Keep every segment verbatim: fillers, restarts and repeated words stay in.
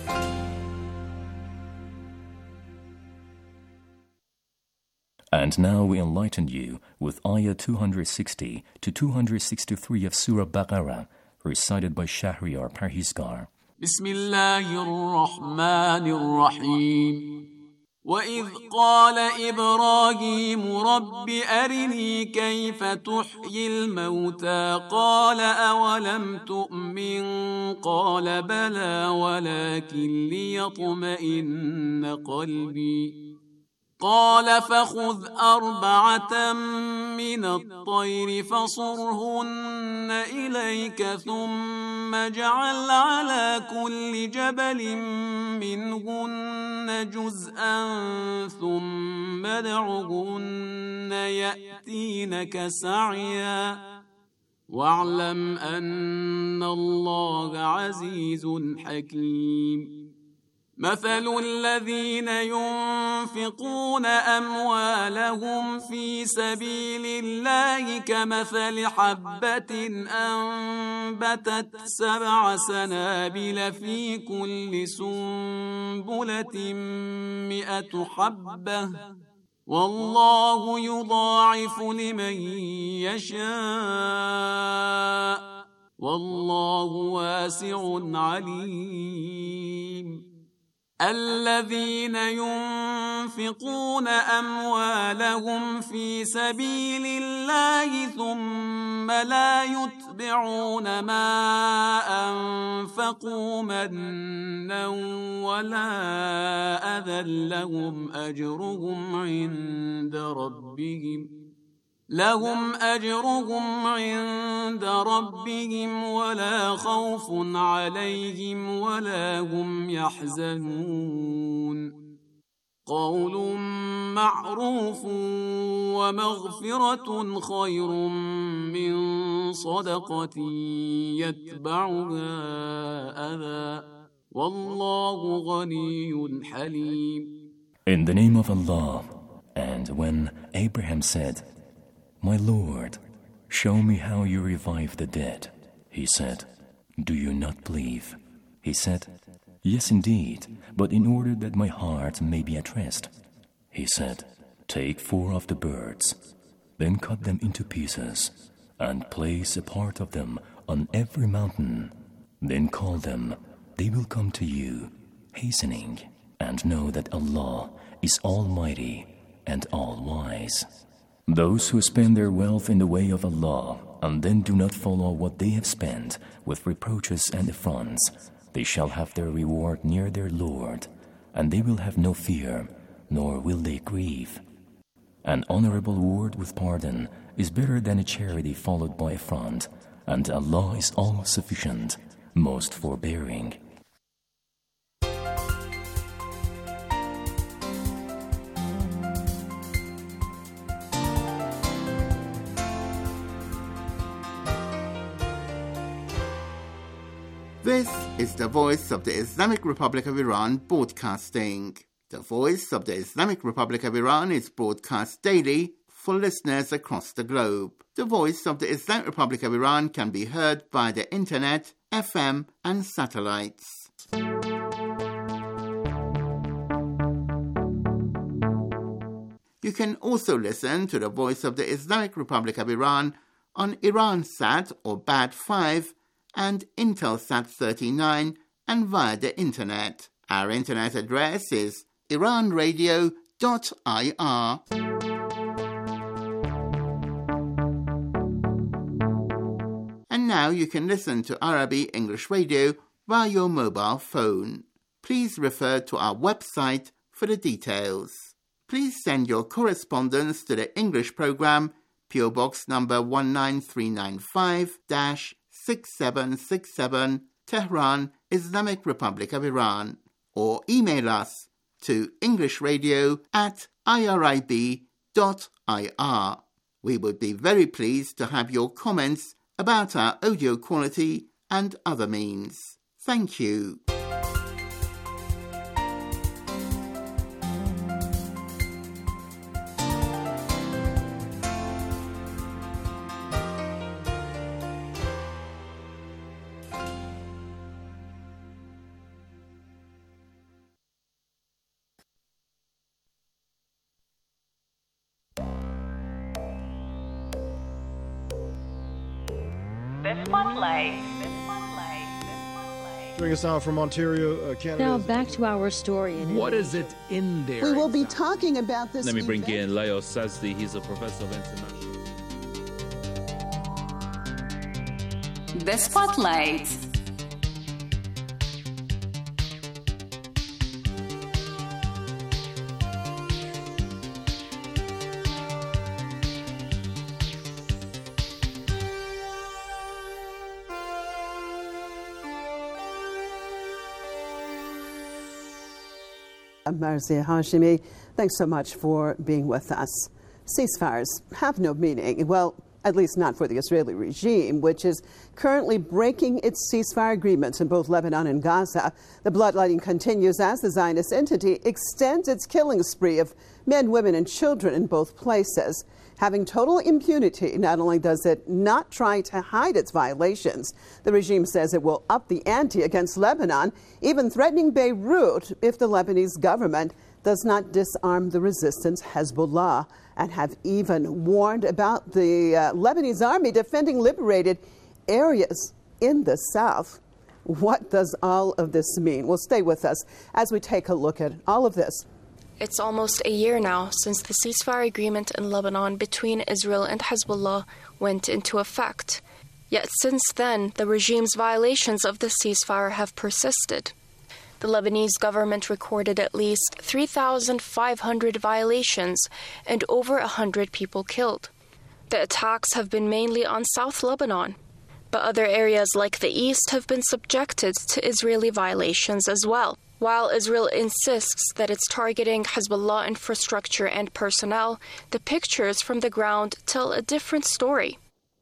And now we enlighten you with Ayah two sixty to two sixty-three of Surah Baqarah, recited by Shahriar Parhizgar. Bismillahir Rahmanir Rahim. وَإِذْ قَالَ إِبْرَاهِيمُ رَبِّ أَرِنِي كَيْفَ تُحْيِي الْمَوْتَى قَالَ أَوَلَمْ تُؤْمِنْ قَالَ بَلَى وَلَكِنْ لِيَطْمَئِنَّ قَلْبِي قال فخذ أربعة من الطير فصرهن إليك ثم اجعل على كل جبل منهن جزءا ثم ادعهن يأتينك سعيا واعلم أن الله عزيز حكيم مثل الذين ينفقون أموالهم في سبيل الله كمثل حبة أنبتت سبع سنابل في كل سنبلة مئة حبة والله يضاعف لمن يشاء والله واسع عليم الذين ينفقون أموالهم في سبيل الله ثم لا يتبعون ما أنفقوا منا ولا أذى لهم أجرهم عند ربهم لهم أجرهم عند ربهم ولا خوف عليهم ولا هم يحزنون قول معروف ومغفرة خير من صدقة يتبعها أذى والله غني حليم. In the name of Allah, and when Abraham said, My Lord, show me how you revive the dead. He said, Do you not believe? He said, Yes, indeed, but in order that my heart may be at rest. He said, Take four of the birds, then cut them into pieces, and place a part of them on every mountain. Then call them, they will come to you, hastening, and know that Allah is Almighty and All-Wise. Those who spend their wealth in the way of Allah and then do not follow what they have spent with reproaches and affronts, they shall have their reward near their Lord, and they will have no fear, nor will they grieve. An honorable word with pardon is better than a charity followed by affront, and Allah is all-sufficient, most forbearing. This is the Voice of the Islamic Republic of Iran broadcasting. The Voice of the Islamic Republic of Iran is broadcast daily for listeners across the globe. The Voice of the Islamic Republic of Iran can be heard by the internet, F M and satellites. You can also listen to the Voice of the Islamic Republic of Iran on Iransat or B A D five and Intelsat thirty-nine and via the internet. Our internet address is iran radio dot I R. And now you can listen to Arabic English radio via your mobile phone. Please refer to our website for the details. Please send your correspondence to the English program, P O Box number one nine three nine five, six seven six seven, Tehran, Islamic Republic of Iran, or email us to englishradio at irib dot I R. We would be very pleased to have your comments about our audio quality and other means. Thank you. Spotlight. Joining us now from Ontario, uh, Canada. Now back to our story. In what is it in there? We will be talking about this. Let me bring event. in Leo Sazdi. He's a professor of international. The Spotlight. Marzia Hashimi, thanks so much for being with us. Ceasefires have no meaning, well, at least not for the Israeli regime, which is currently breaking its ceasefire agreements in both Lebanon and Gaza. The bloodletting continues as the Zionist entity extends its killing spree of men, women, and children in both places. Having total impunity, not only does it not try to hide its violations, the regime says it will up the ante against Lebanon, even threatening Beirut if the Lebanese government does not disarm the resistance Hezbollah, and have even warned about the uh, Lebanese army defending liberated areas in the south. What does all of this mean? Well, stay with us as we take a look at all of this. It's almost a year now since the ceasefire agreement in Lebanon between Israel and Hezbollah went into effect. Yet since then, the regime's violations of the ceasefire have persisted. The Lebanese government recorded at least three thousand five hundred violations and over one hundred people killed. The attacks have been mainly on South Lebanon, but other areas like the east have been subjected to Israeli violations as well. While Israel insists that it's targeting Hezbollah infrastructure and personnel, the pictures from the ground tell a different story.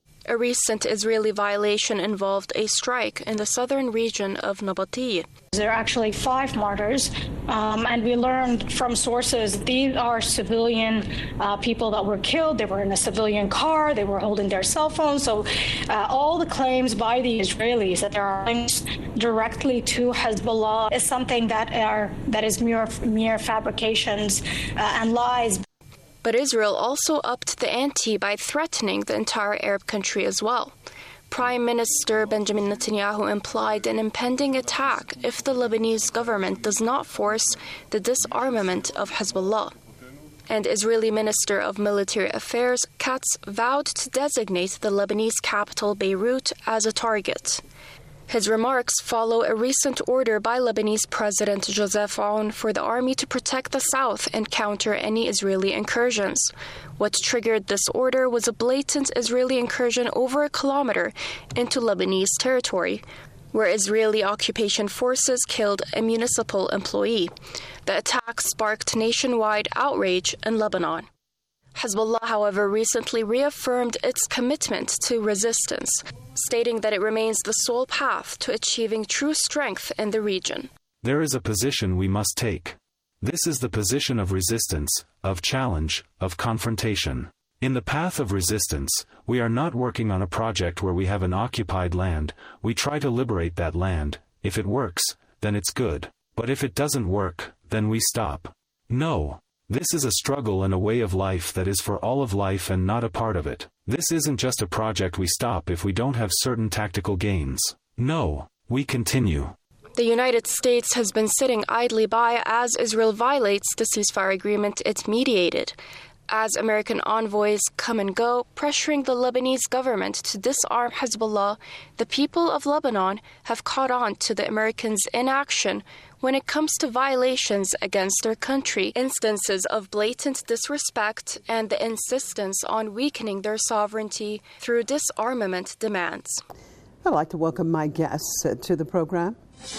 A recent Israeli violation involved a strike in the southern region of Nabatea. There are actually five martyrs, um, and we learned from sources these are civilian uh, people that were killed. They were in a civilian car. They were holding their cell phones. So uh, all the claims by the Israelis that there are links directly to Hezbollah is something that are that is mere, mere fabrications uh, and lies. But Israel also upped the ante by threatening the entire Arab country as well. Prime Minister Benjamin Netanyahu implied an impending attack if the Lebanese government does not force the disarmament of Hezbollah. And Israeli Minister of Military Affairs Katz vowed to designate the Lebanese capital Beirut as a target. His remarks follow a recent order by Lebanese President Joseph Aoun for the army to protect the south and counter any Israeli incursions. What triggered this order was a blatant Israeli incursion over a kilometer into Lebanese territory, where Israeli occupation forces killed a municipal employee. The attack sparked nationwide outrage in Lebanon. Hezbollah, however, recently reaffirmed its commitment to resistance, stating that it remains the sole path to achieving true strength in the region. There is a position we must take. This is the position of resistance, of challenge, of confrontation. In the path of resistance, we are not working on a project where we have an occupied land. We try to liberate that land. If it works, then it's good. But if it doesn't work, then we stop. No. This is a struggle and a way of life that is for all of life and not a part of it. This isn't just a project we stop if we don't have certain tactical gains. No, we continue. The United States has been sitting idly by as Israel violates the ceasefire agreement it mediated, as American envoys come and go, pressuring the Lebanese government to disarm Hezbollah. The people of Lebanon have caught on to the Americans' inaction when it comes to violations against their country, instances of blatant disrespect, and the insistence on weakening their sovereignty through disarmament demands. I'd like to welcome my guests uh, to the program.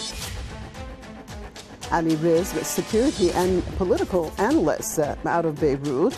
Ali Riz, security and political analyst uh, out of Beirut.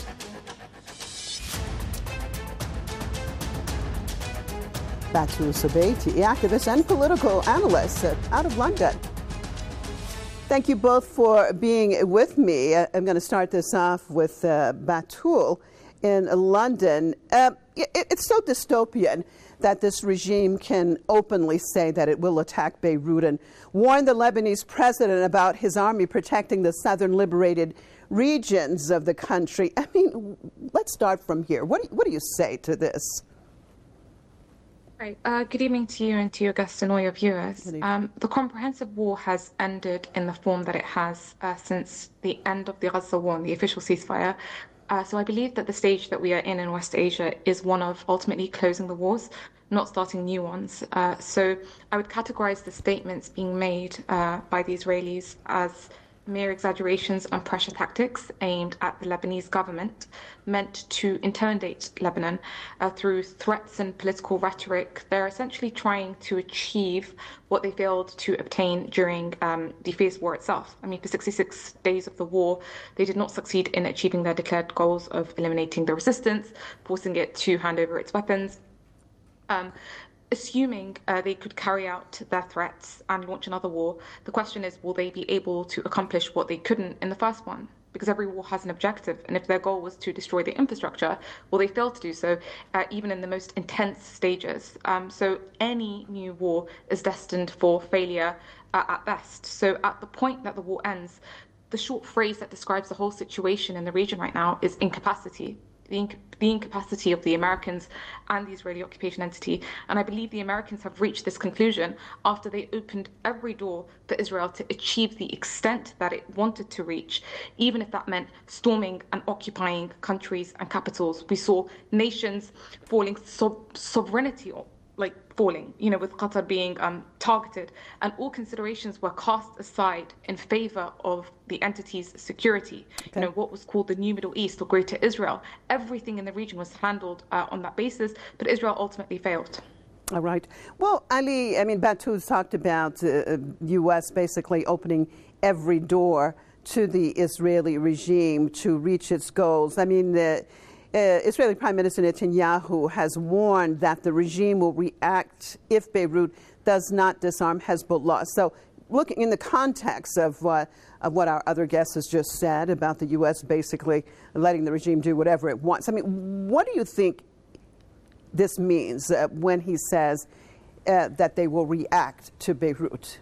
Batou Sabaiti, activist and political analyst uh, out of London. Thank you both for being with me. Uh, I'm going to start this off with uh, Batul in London. Uh, it, it's so dystopian that this regime can openly say that it will attack Beirut and warn the Lebanese president about his army protecting the southern liberated regions of the country. I mean, let's start from here. What do you, what do you say to this? Right. Uh, good evening to you and to your guests and all your viewers. Um, the comprehensive war has ended in the form that it has uh, since the end of the Gaza war and the official ceasefire. Uh, so I believe that the stage that we are in in West Asia is one of ultimately closing the wars, not starting new ones. Uh, so I would categorize the statements being made uh, by the Israelis as mere exaggerations and pressure tactics aimed at the Lebanese government, meant to intimidate Lebanon uh, through threats and political rhetoric. They're essentially trying to achieve what they failed to obtain during um, the fierce war itself. I mean, for sixty-six days of the war, they did not succeed in achieving their declared goals of eliminating the resistance, forcing it to hand over its weapons. Um, Assuming uh, they could carry out their threats and launch another war, the question is, will they be able to accomplish what they couldn't in the first one? Because every war has an objective, and if their goal was to destroy the infrastructure, will they fail to do so, uh, even in the most intense stages? Um, so any new war is destined for failure uh, at best. So at the point that the war ends, the short phrase that describes the whole situation in the region right now is incapacity. The, inc- the incapacity of the Americans and the Israeli occupation entity. And I believe the Americans have reached this conclusion after they opened every door for Israel to achieve the extent that it wanted to reach, even if that meant storming and occupying countries and capitals. We saw nations falling so- sovereignty like falling, you know, with Qatar being um, targeted, and all considerations were cast aside in favor of the entity's security. Okay. You know, what was called the New Middle East or Greater Israel. Everything in the region was handled uh, on that basis, but Israel ultimately failed. All right. Well, Ali, I mean, Batul's talked about uh, U S basically opening every door to the Israeli regime to reach its goals. I mean, the Uh, Israeli Prime Minister Netanyahu has warned that the regime will react if Beirut does not disarm Hezbollah. So looking in the context of, uh, of what our other guest has just said about the U S basically letting the regime do whatever it wants, I mean, what do you think this means uh, when he says uh, that they will react to Beirut?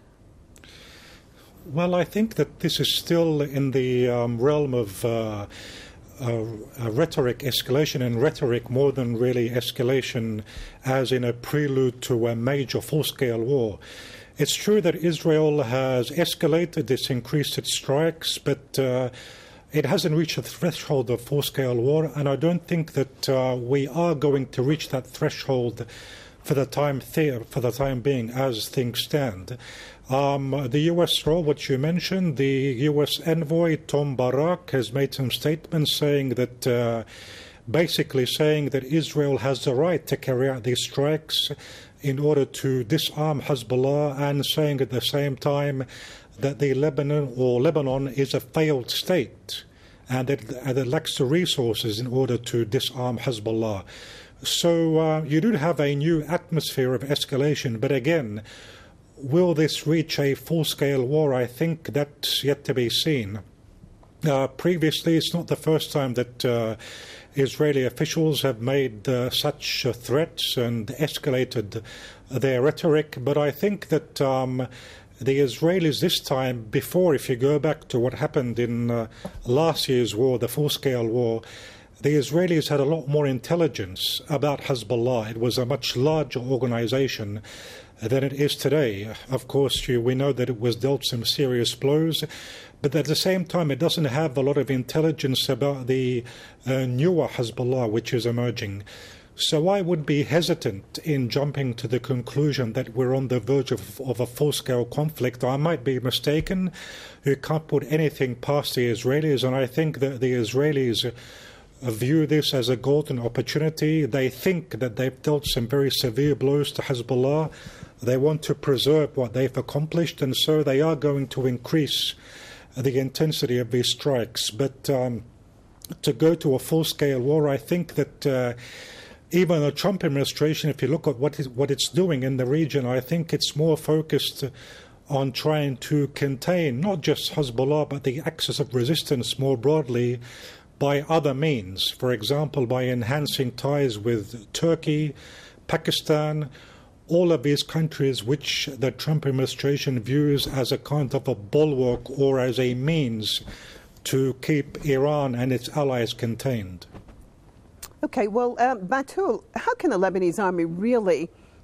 Well, I think that this is still in the um, realm of uh, Uh, a rhetoric escalation, and rhetoric more than really escalation, as in a prelude to a major full-scale war. It's true that Israel has escalated, it's increased its strikes, but uh, it hasn't reached the threshold of full-scale war, and I don't think that uh, we are going to reach that threshold for the time th- for the time being as things stand. Um, the U S role, what you mentioned, the U S envoy Tom Barak has made some statements saying that, uh, basically saying that Israel has the right to carry out these strikes in order to disarm Hezbollah, and saying at the same time that the Lebanon or Lebanon is a failed state and that, and it lacks the resources in order to disarm Hezbollah. So uh, you do have a new atmosphere of escalation, but again, will this reach a full-scale war? I think that's yet to be seen. Uh, previously, it's not the first time that uh, Israeli officials have made uh, such uh, threats and escalated their rhetoric, but I think that um, the Israelis this time, before, if you go back to what happened in uh, last year's war, the full-scale war, the Israelis had a lot more intelligence about Hezbollah. It was a much larger organization than it is today. Of course, you, we know that it was dealt some serious blows, but at the same time, it doesn't have a lot of intelligence about the uh, newer Hezbollah, which is emerging. So I would be hesitant in jumping to the conclusion that we're on the verge of, of a full-scale conflict. I might be mistaken. You can't put anything past the Israelis, and I think that the Israelis view this as a golden opportunity. They think that they've dealt some very severe blows to Hezbollah. They want to preserve what they've accomplished, and so they are going to increase the intensity of these strikes. But um, to go to a full-scale war, I think that uh, even the Trump administration, if you look at what, is, what it's doing in the region, I think it's more focused on trying to contain not just Hezbollah, but the axis of resistance more broadly by other means. For example, by enhancing ties with Turkey, Pakistan, all of these countries which the Trump administration views as a kind of a bulwark or as a means to keep Iran and its allies contained. Okay, well, um, Batul, how can the Lebanese army really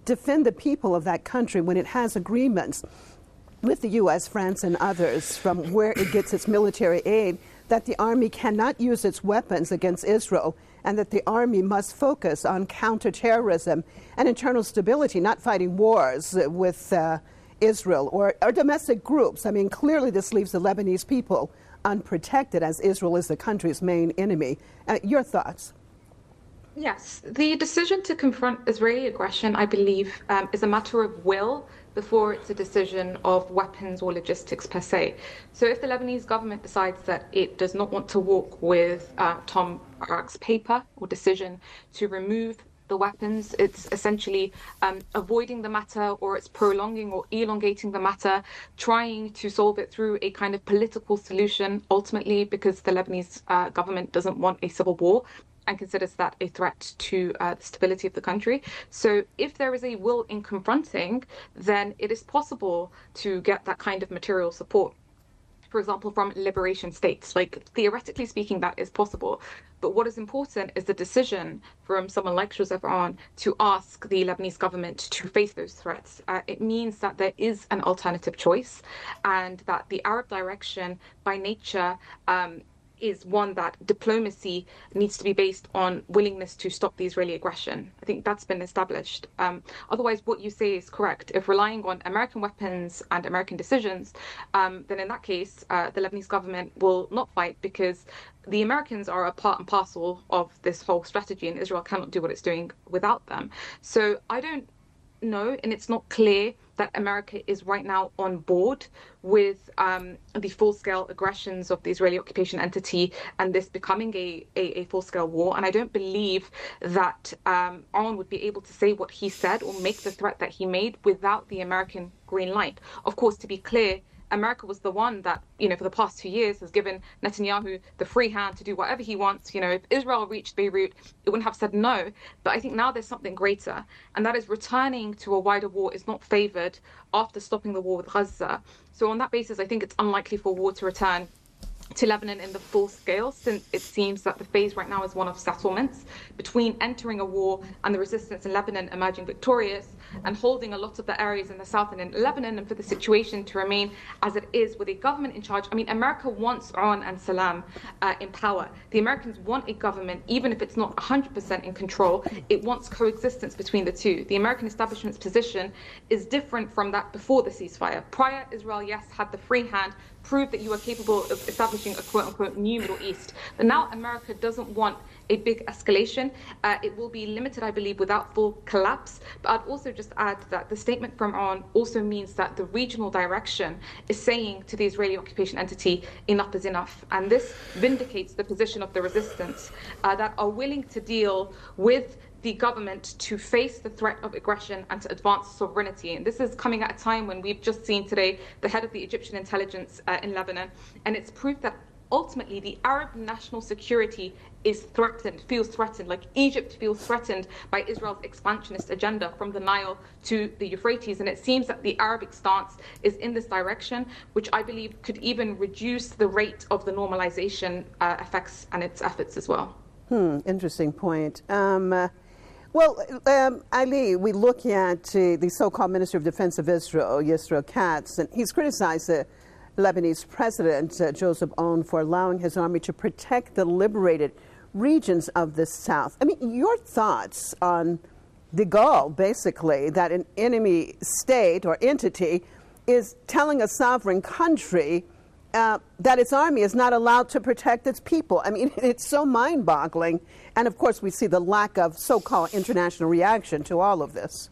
defend the people of that country when it has agreements with the U S, France, and others from where it gets its military aid, that the army cannot use its weapons against Israel, and that the army must focus on counterterrorism and internal stability, not fighting wars with uh, Israel or, or domestic groups. I mean, clearly this leaves the Lebanese people unprotected, as Israel is the country's main enemy. Uh, your thoughts? Yes, the decision to confront Israeli aggression, I believe, um, is a matter of will before it's a decision of weapons or logistics per se. So if the Lebanese government decides that it does not want to walk with uh, Tom Barak's paper or decision to remove the weapons, it's essentially um, avoiding the matter, or it's prolonging or elongating the matter, trying to solve it through a kind of political solution, ultimately because the Lebanese uh, government doesn't want a civil war and considers that a threat to uh, the stability of the country. So if there is a will in confronting, then it is possible to get that kind of material support. For example, from liberation states. Like, theoretically speaking, that is possible. But what is important is the decision from someone like Joseph Aoun to ask the Lebanese government to face those threats. Uh, it means that there is an alternative choice, and that the Arab direction, by nature, um, is one that diplomacy needs to be based on willingness to stop the Israeli aggression. I think that's been established. Um, otherwise, what you say is correct. If relying on American weapons and American decisions, um, then in that case, uh, the Lebanese government will not fight, because the Americans are a part and parcel of this whole strategy, and Israel cannot do what it's doing without them. So I don't know, and it's not clear that America is right now on board with um, the full-scale aggressions of the Israeli occupation entity and this becoming a, a, a full-scale war. And I don't believe that um, Aoun would be able to say what he said or make the threat that he made without the American green light. Of course, to be clear, America was the one that, you know, for the past two years has given Netanyahu the free hand to do whatever he wants. You know, if Israel reached Beirut, it wouldn't have said no. But I think now there's something greater, and that is returning to a wider war is not favored after stopping the war with Gaza. So on that basis, I think it's unlikely for war to return to Lebanon in the full scale, since it seems that the phase right now is one of settlements between entering a war and the resistance in Lebanon emerging victorious and holding a lot of the areas in the south and in Lebanon, and for the situation to remain as it is with a government in charge. I mean, America wants Aoun and Salam uh, in power. The Americans want a government, even if it's not one hundred percent in control, it wants coexistence between the two. The American establishment's position is different from that before the ceasefire. Prior, Israel, yes, had the free hand, proved that you were capable of establishing a quote-unquote new Middle East. But now America doesn't want a big escalation. Uh, it will be limited, I believe, without full collapse. But I'd also just add that the statement from Aoun also means that the regional direction is saying to the Israeli occupation entity, enough is enough. And this vindicates the position of the resistance uh, that are willing to deal with the government to face the threat of aggression and to advance sovereignty. And this is coming at a time when we've just seen today the head of the Egyptian intelligence uh, in Lebanon, and it's proof that ultimately the Arab national security is threatened, feels threatened, like Egypt feels threatened by Israel's expansionist agenda from the Nile to the Euphrates. And it seems that the Arabic stance is in this direction, which I believe could even reduce the rate of the normalization uh, effects and its efforts as well. Hmm, interesting point. Um, uh, Well, um, Ali, we look at uh, the so-called Minister of Defense of Israel, Yisrael Katz, and he's criticized the Lebanese president, uh, Joseph Aoun, for allowing his army to protect the liberated regions of the south. I mean, your thoughts on the goal, basically, that an enemy state or entity is telling a sovereign country Uh, that its army is not allowed to protect its people. I mean, it's so mind-boggling. And, of course, we see the lack of so-called international reaction to all of this.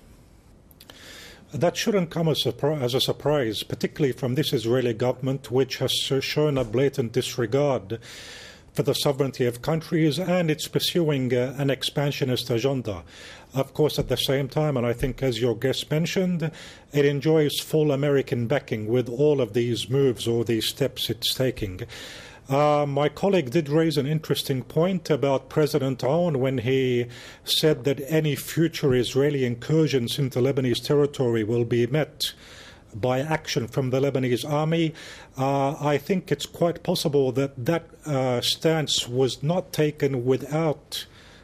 That shouldn't come as a, as a surprise, particularly from this Israeli government, which has shown a blatant disregard for the sovereignty of countries, and it's pursuing uh, an expansionist agenda. Of course, at the same time, and I think as your guest mentioned, it enjoys full American backing with all of these moves or these steps it's taking. Uh, my colleague did raise an interesting point about President Aoun when he said that any future Israeli incursions into Lebanese territory will be met by action from the Lebanese army. Uh, I think it's quite possible that that uh, stance was not taken without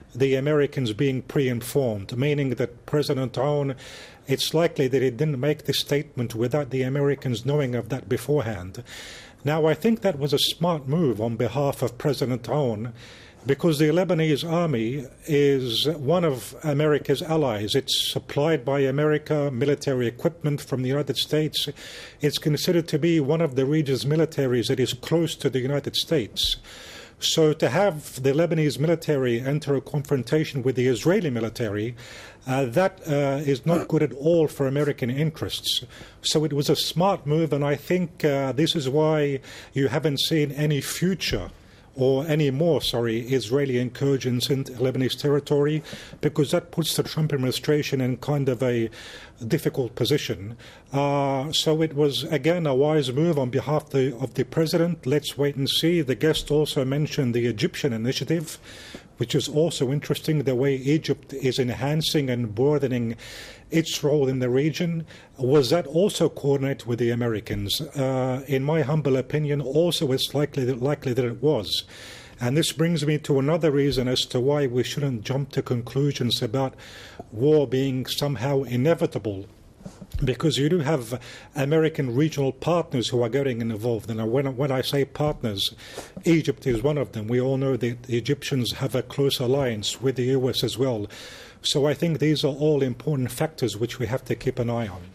the Americans being pre-informed, meaning that President Aoun, it's likely that he didn't make this statement without the Americans knowing of that beforehand. Now, I think that was a smart move on behalf of President Aoun, because the Lebanese army is one of America's allies. It's supplied by America, military equipment from the United States. It's considered to be one of the region's militaries that is close to the United States. So to have the Lebanese military enter a confrontation with the Israeli military, uh, that uh, is not good at all for American interests. So it was a smart move, and I think uh, this is why you haven't seen any future or any more, sorry, Israeli incursions into Lebanese territory, because that puts the Trump administration in kind of a difficult position. Uh, so it was, again, a wise move on behalf of the, of the president. Let's wait and see. The guest also mentioned the Egyptian initiative, which is also interesting, the way Egypt is enhancing and broadening its role in the region. Was that also coordinated with the Americans? Uh, in my humble opinion, also it's likely that, likely that it was. And this brings me to another reason as to why we shouldn't jump to conclusions about war being somehow inevitable, because you do have American regional partners who are getting involved. And when, when I say partners, Egypt is one of them. We all know that the Egyptians have a close alliance with the U S as well. So I think these are all important factors which we have to keep an eye on.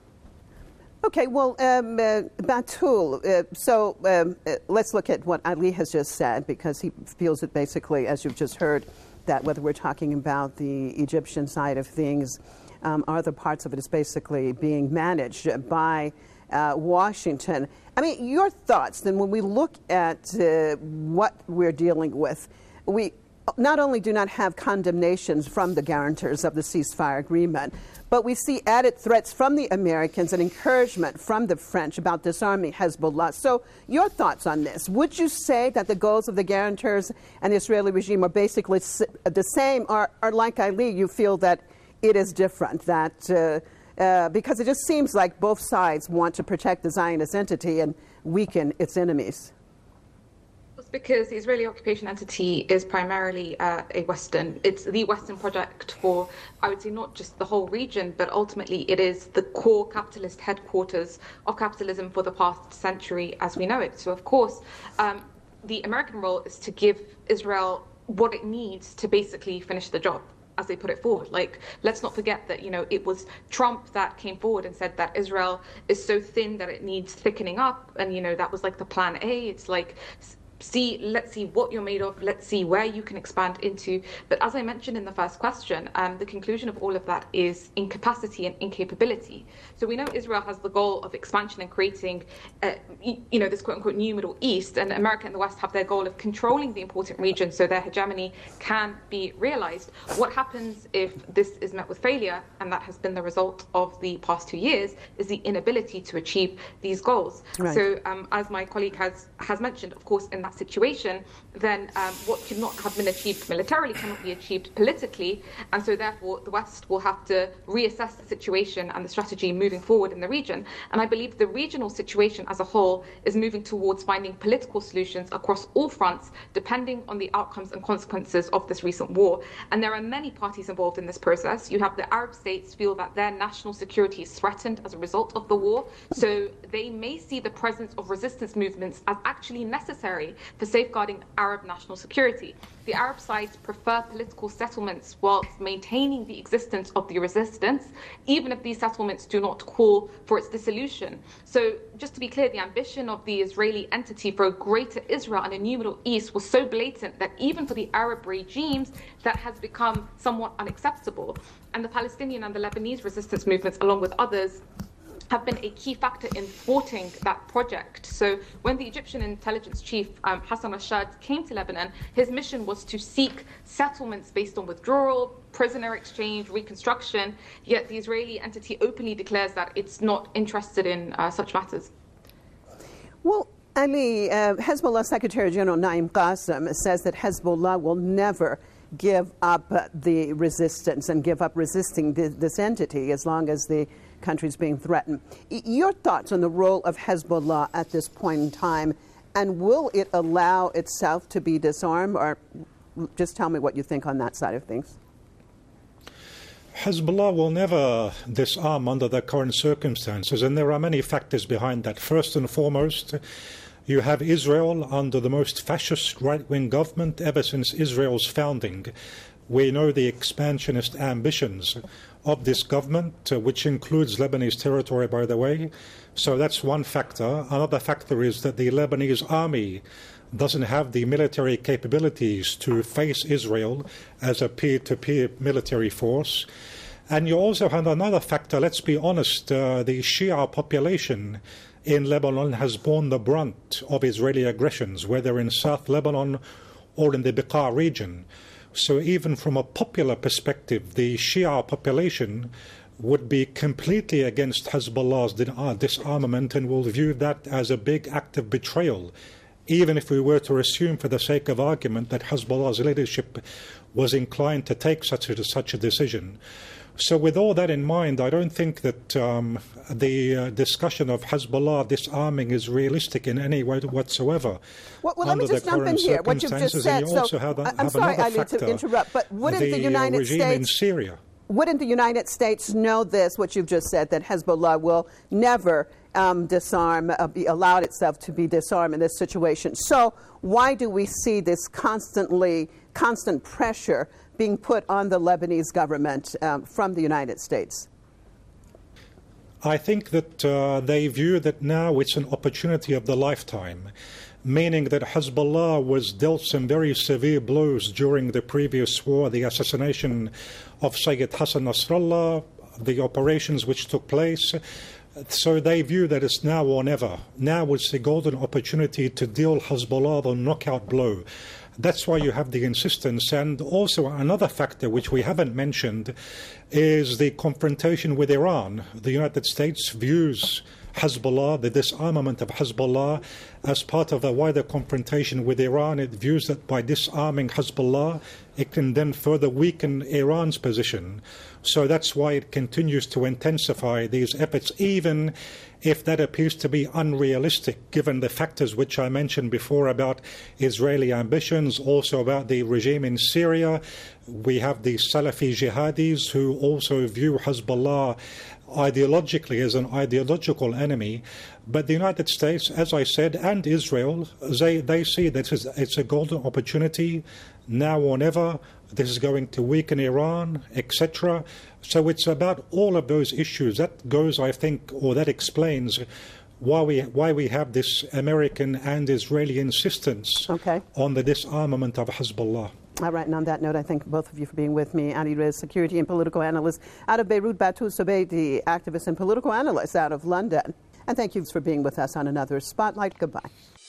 Okay, well, um, uh, Batul, uh, so um, uh, let's look at what Ali has just said, because he feels that basically, as you've just heard, that whether we're talking about the Egyptian side of things, um, other parts of it is basically being managed by uh, Washington. I mean, your thoughts, then, when we look at uh, what we're dealing with, we not only do not have condemnations from the guarantors of the ceasefire agreement, but we see added threats from the Americans and encouragement from the French about disarming Hezbollah. So your thoughts on this? Would you say that the goals of the guarantors and the Israeli regime are basically the same, or, or like Ali, you feel that it is different, that uh, uh, because it just seems like both sides want to protect the Zionist entity and weaken its enemies? Because the Israeli occupation entity is primarily uh, a Western, it's the Western project for, I would say, not just the whole region, but ultimately it is the core capitalist headquarters of capitalism for the past century as we know it. So, of course, um, the American role is to give Israel what it needs to basically finish the job, as they put it forward. Like, let's not forget that, you know, it was Trump that came forward and said that Israel is so thin that it needs thickening up. And, you know, that was like the plan A. It's like, see, let's see what you're made of, let's see where you can expand into. But as I mentioned in the first question, um, the conclusion of all of that is incapacity and incapability. So we know Israel has the goal of expansion and creating, uh, you know, this quote-unquote new Middle East, and America and the West have their goal of controlling the important region so their hegemony can be realized. What happens if this is met with failure, and that has been the result of the past two years, is the inability to achieve these goals. Right. So um, as my colleague has, has mentioned, of course, in that situation, then um, what could not have been achieved militarily cannot be achieved politically, and so therefore the West will have to reassess the situation and the strategy moving forward in the region. And I believe the regional situation as a whole is moving towards finding political solutions across all fronts, depending on the outcomes and consequences of this recent war. And there are many parties involved in this process. You have the Arab states feel that their national security is threatened as a result of the war, so they may see the presence of resistance movements as actually necessary for safeguarding Arab national security. The Arab sides prefer political settlements whilst maintaining the existence of the resistance, even if these settlements do not call for its dissolution. So just to be clear, the ambition of the Israeli entity for a greater Israel and a new Middle East was so blatant that even for the Arab regimes, that has become somewhat unacceptable. And the Palestinian and the Lebanese resistance movements, along with others, have been a key factor in thwarting that project. So when the Egyptian intelligence chief, um, Hassan Rashad, came to Lebanon, his mission was to seek settlements based on withdrawal, prisoner exchange, reconstruction, yet the Israeli entity openly declares that it's not interested in uh, such matters. Well, Ali, uh, Hezbollah Secretary General Naim Qassem says that Hezbollah will never give up uh, the resistance and give up resisting the, this entity as long as the country's being threatened. Your thoughts on the role of Hezbollah at this point in time, and will it allow itself to be disarmed, or just tell me what you think on that side of things. Hezbollah will never disarm under the current circumstances, and there are many factors behind that. First and foremost, you have Israel under the most fascist right-wing government ever since Israel's founding. We know the expansionist ambitions of this government, uh, which includes Lebanese territory, by the way. So that's one factor. Another factor is that the Lebanese army doesn't have the military capabilities to face Israel as a peer-to-peer military force. And you also have another factor. Let's be honest, uh, the Shia population in Lebanon has borne the brunt of Israeli aggressions, whether in South Lebanon or in the Bekaa region. So even from a popular perspective, the Shia population would be completely against Hezbollah's disarmament and will view that as a big act of betrayal, even if we were to assume for the sake of argument that Hezbollah's leadership was inclined to take such a, such a decision. So with all that in mind, I don't think that um, the uh, discussion of Hezbollah disarming is realistic in any way whatsoever. Well, well let me just jump in here. What you've just said. You so, have, I'm have sorry, I need factor, to interrupt, but wouldn't the, the United uh, regime States... in Syria. Wouldn't the United States know this, what you've just said, that Hezbollah will never um, disarm, uh, be allowed itself to be disarmed in this situation? So why do we see this constantly, constant pressure being put on the Lebanese government um, from the United States? I think that uh, they view that now it's an opportunity of the lifetime, meaning that Hezbollah was dealt some very severe blows during the previous war, the assassination of Sayyid Hassan Nasrallah, the operations which took place. So they view that it's now or never. Now is the golden opportunity to deal Hezbollah the knockout blow. That's why you have the insistence. And also another factor which we haven't mentioned is the confrontation with Iran. The United States views Hezbollah, the disarmament of Hezbollah, as part of a wider confrontation with Iran. It views that by disarming Hezbollah, it can then further weaken Iran's position. So that's why it continues to intensify these efforts, even if that appears to be unrealistic, given the factors which I mentioned before about Israeli ambitions, also about the regime in Syria. We have the Salafi jihadis who also view Hezbollah ideologically as an ideological enemy. But the United States, as I said, and Israel, they, they see that it's, it's a golden opportunity now or never. This is going to weaken Iran, et cetera. So it's about all of those issues. That goes, I think, or that explains why we why we have this American and Israeli insistence okay. on the disarmament of Hezbollah. All right, and on that note, I thank both of you for being with me. Ali Rez, security and political analyst out of Beirut, Batu Sobey, the activist and political analyst out of London. And thank you for being with us on another Spotlight. Goodbye.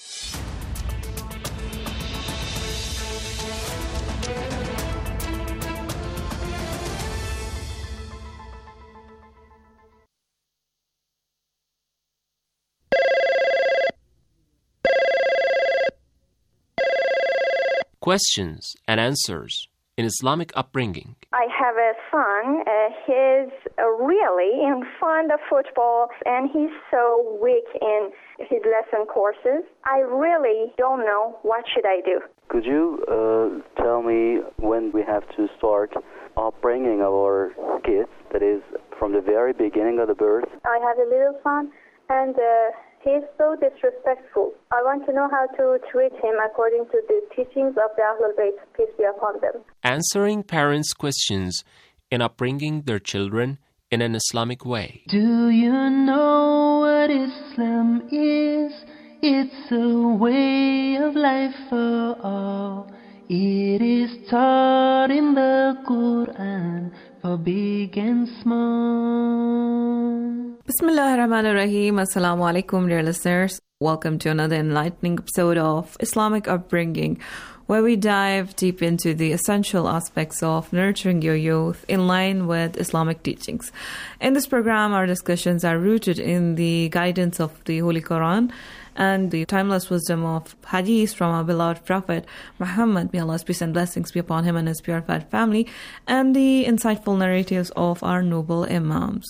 Questions and answers in Islamic upbringing. I have a son. Uh, he's uh, really in fond of football, and he's so weak in his lesson courses. I really don't know what should I do. Could you uh, tell me when we have to start upbringing our kids, that is, from the very beginning of the birth? I have a little son, and uh, he's so disrespectful. I want to know how to treat him according to the teachings of the Ahlul Bayt, peace be upon them. Answering parents' questions in upbringing their children in an Islamic way. Do you know what Islam is? It's a way of life for all. It is taught in the Quran for big and small. Bismillah ar-Rahman ar-Rahim. Assalamu alaikum, dear listeners. Welcome to another enlightening episode of Islamic Upbringing, where we dive deep into the essential aspects of nurturing your youth in line with Islamic teachings. In this program, our discussions are rooted in the guidance of the Holy Quran and the timeless wisdom of hadith from our beloved Prophet Muhammad, may Allah's peace and blessings be upon him and his purified family, and the insightful narratives of our noble Imams.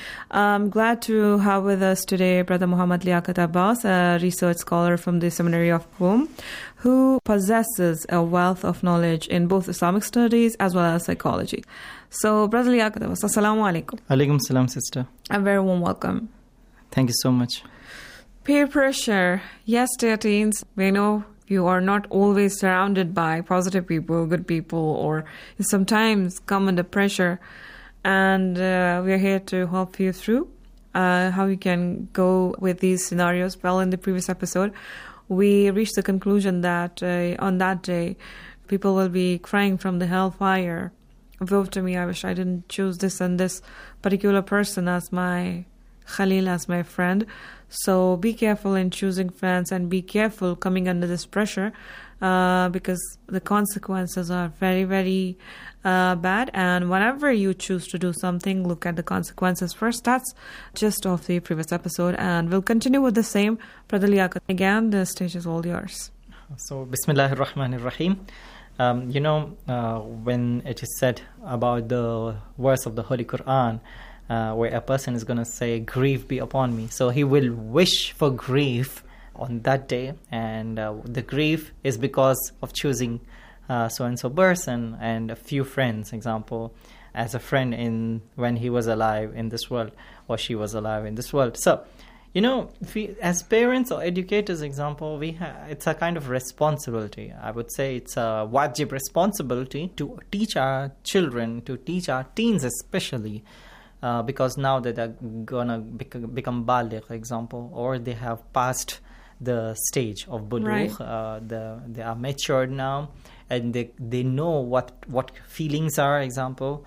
I'm glad to have with us today Brother Muhammad Liaquat Abbas, a research scholar from the Seminary of Qom, who possesses a wealth of knowledge in both Islamic studies as well as psychology. So, Brother Liaquat Abbas, assalamu alaikum. Alaikum salam, sister. A very warm welcome. Thank you so much. Peer pressure. Yes, dear teens, we know you are not always surrounded by positive people, good people, or you sometimes come under pressure. And uh, we are here to help you through uh, how you can go with these scenarios. Well, in the previous episode, we reached the conclusion that uh, on that day, people will be crying from the hellfire. Woe to me, I wish I didn't choose this and this particular person as my Khalil, as my friend. So be careful in choosing friends and be careful coming under this pressure uh, because the consequences are very, very uh, bad. And whenever you choose to do something, look at the consequences first. That's just of the previous episode. And we'll continue with the same. Brother Liaquat, again, the stage is all yours. So, Bismillahir Rahmanir Rahim. Um, you know, uh, when it is said about the verse of the Holy Quran, uh, where a person is going to say, grief be upon me. So he will wish for grief on that day. And uh, the grief is because of choosing uh, so-and-so person and a few friends, example, as a friend in when he was alive in this world or she was alive in this world. So, you know, if we, as parents or educators, example, we ha- it's a kind of responsibility. I would say it's a wajib responsibility to teach our children, to teach our teens especially, uh, because now that they're gonna bec- become baligh, example, or they have passed the stage of bulugh, right. uh, the, they are matured now, and they they know what what feelings are, example,